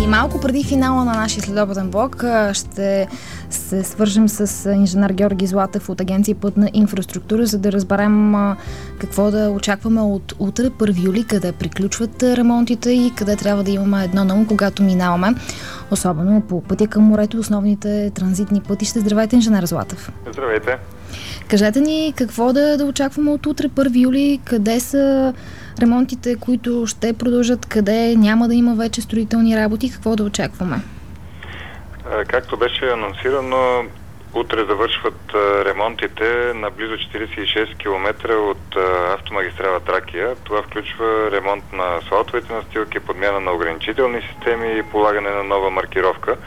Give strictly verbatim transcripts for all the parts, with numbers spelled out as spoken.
И малко преди финала на нашия следобеден блок ще се свържем с инженер Георги Златев от Агенция Пътна инфраструктура, за да разберем какво да очакваме от утре, първи юли, къде приключват ремонтите и къде трябва да имаме едно на ум, когато минаваме, особено по пътя към морето, основните транзитни пътища. Здравейте, инженер Златев. Здравейте. Кажете ни какво да, да очакваме от утре, първи юли, къде са ремонтите, които ще продължат, къде няма да има вече строителни работи, какво да очакваме? Както беше анонсирано, утре завършват ремонтите на близо четиридесет и шест километра от автомагистрала Тракия. Това включва ремонт на асфалтовите настилки, подмяна на ограничителни системи и полагане на нова маркировка.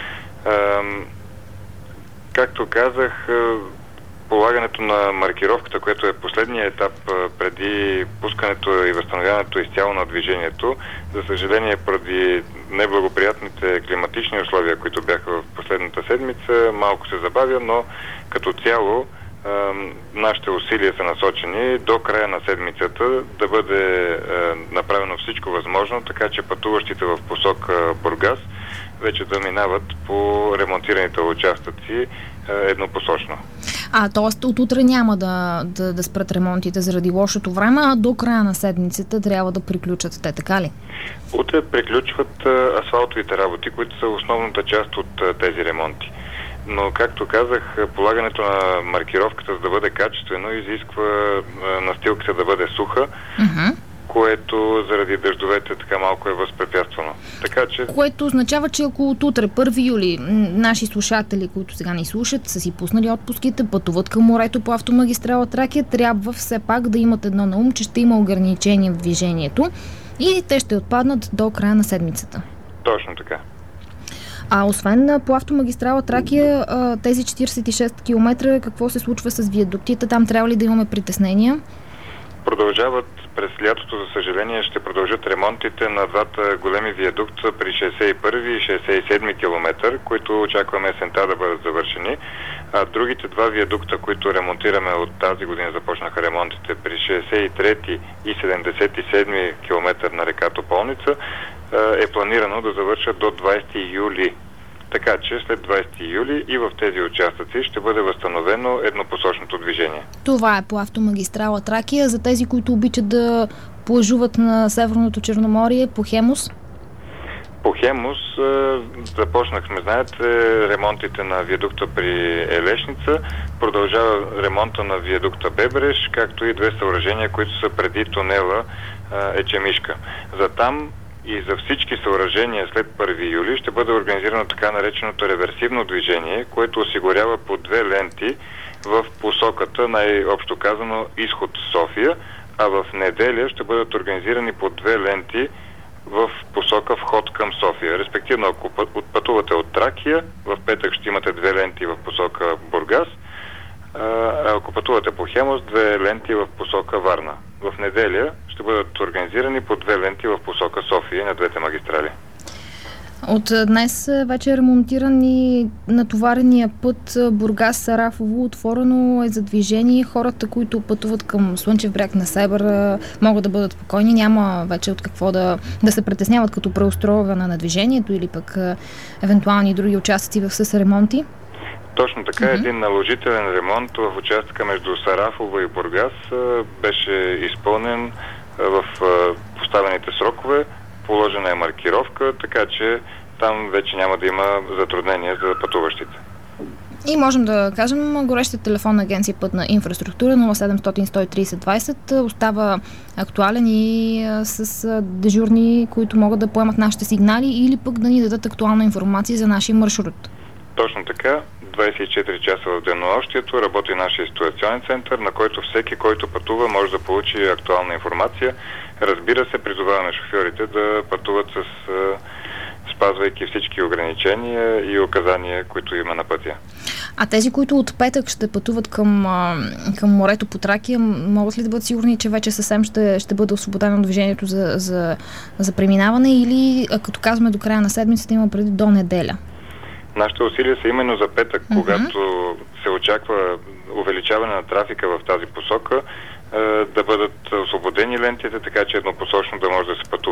Както казах, полагането на маркировката, което е последният етап преди пускането и възстановяването изцяло на движението, за съжаление, поради неблагоприятните климатични условия, които бяха в последната седмица, малко се забавя, но като цяло е, нашите усилия са насочени до края на седмицата да бъде е, направено всичко възможно, така че пътуващите в посока Бургас вече да минават по ремонтираните участъци е, еднопосочно. А, т.е. от утре няма да, да, да спрат ремонтите заради лошото време, а до края на седмицата трябва да приключат те, така ли? Утре приключват а, асфалтовите работи, които са основната част от а, тези ремонти. Но, както казах, полагането на маркировката, за да бъде качествено, изисква а, настилката да бъде суха, uh-huh. което заради дъждовете така малко е възпрепятствано. Така че... Което означава, че ако от утре, първи юли, наши слушатели, които сега ни слушат, са си пуснали отпуските, пътуват към морето по автомагистрала Тракия, трябва все пак да имат едно на ум, че ще има ограничения в движението и те ще отпаднат до края на седмицата. Точно така. А освен по автомагистрала Тракия, тези четиридесет и шест километра, какво се случва с виадуктите? Там трябва ли да имаме притеснения? Продължават през лятото, за съжаление, ще продължат ремонтите на двата големи виадукта при шейсет и първи и шейсет и седми километър, които очакваме есента да бъдат завършени. А другите два виадукта, които ремонтираме от тази година, започнаха ремонтите при шейсет и трети и седемдесет и седми километър на река Тополница, е планирано да завършат до двадесети юли. Така че след двадесети юли и в тези участъци ще бъде възстановено еднопосочното движение. Това е по автомагистрала Тракия. За тези, които обичат да плажуват на Северното Черноморие, по Хемус? По Хемус започнахме, знаете, ремонтите на виадукта при Елешница, продължава ремонта на виадукта Бебреш, както и две съоръжения, които са преди тунела Ечемишка. За там и за всички съоръжения след първи юли ще бъде организирано така нареченото реверсивно движение, което осигурява по две ленти в посоката, най-общо казано, изход София, а в неделя ще бъдат организирани по две ленти в посока вход към София. Респективно, ако пътувате от Тракия, в петък ще имате две ленти в посока Бургас, а ако пътувате по Хемус, две ленти в посока Варна. В неделя ще бъдат организирани по две ленти в посока София на двете магистрали. От днес вече е ремонтиран и натоварения път Бургас-Сарафово. Отворено е за движение. Хората, които пътуват към Слънчев бряг на Север, могат да бъдат спокойни. Няма вече от какво да, да се притесняват като преустройване на движението или пък евентуални други участъци в с ремонти. Точно така, mm-hmm. един наложителен ремонт в участъка между Сарафово и Бургас беше изпълнен в поставените срокове, положена е маркировка, така че там вече няма да има затруднения за пътуващите. И можем да кажем, горещия телефон на Агенция Пътна инфраструктура нула седемстотин сто и тридесет двадесет остава актуален и с дежурни, които могат да поемат нашите сигнали или пък да ни дадат актуална информация за нашия маршрут. Точно така. двадесет и четири часа в денонощието работи нашия ситуационен център, на който всеки, който пътува, може да получи актуална информация. Разбира се, призоваваме шофьорите да пътуват с спазвайки всички ограничения и указания, които има на пътя. А тези, които от петък ще пътуват към, към морето по Тракия, могат ли да бъдат сигурни, че вече съвсем ще, ще бъде освободено движението за, за, за преминаване или, като казваме, до края на седмицата има преди до неделя? Нашите усилия са именно за петък, uh-huh. когато се очаква увеличаване на трафика в тази посока, да бъдат освободени лентите, така че еднопосочно да може да се пътува.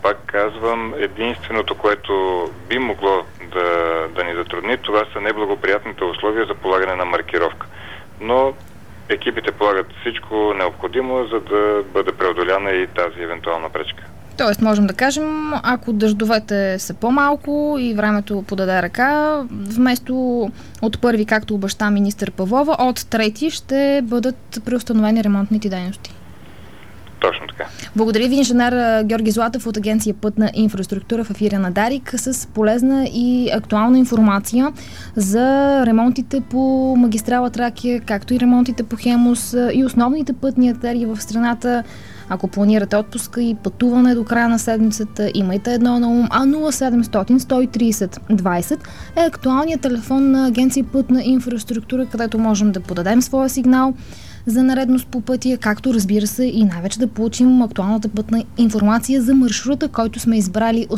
Пак казвам, единственото, което би могло да, да ни затрудни, това са неблагоприятните условия за полагане на маркировка. Но екипите полагат всичко необходимо, за да бъде преодоляна и тази евентуална пречка. Тоест, можем да кажем, ако дъждовете са по-малко и времето подаде ръка, вместо от първи, както обеща министър Павлова, от трети ще бъдат преустановени ремонтните дейности. Точно така. Благодаря ви, инженер Георги Златев от Агенция Пътна инфраструктура в ефира на Дарик с полезна и актуална информация за ремонтите по магистрала Тракия, както и ремонтите по Хемус и основните пътни артерии в страната. Ако планирате отпуска и пътуване до края на седмицата, имайте едно на ум, а нула седемстотин сто и трийсет двайсет е актуалният телефон на Агенция Пътна инфраструктура, където можем да подадем своя сигнал за нередност по пътя, както разбира се и най-вече да получим актуалната пътна информация за маршрута, който сме избрали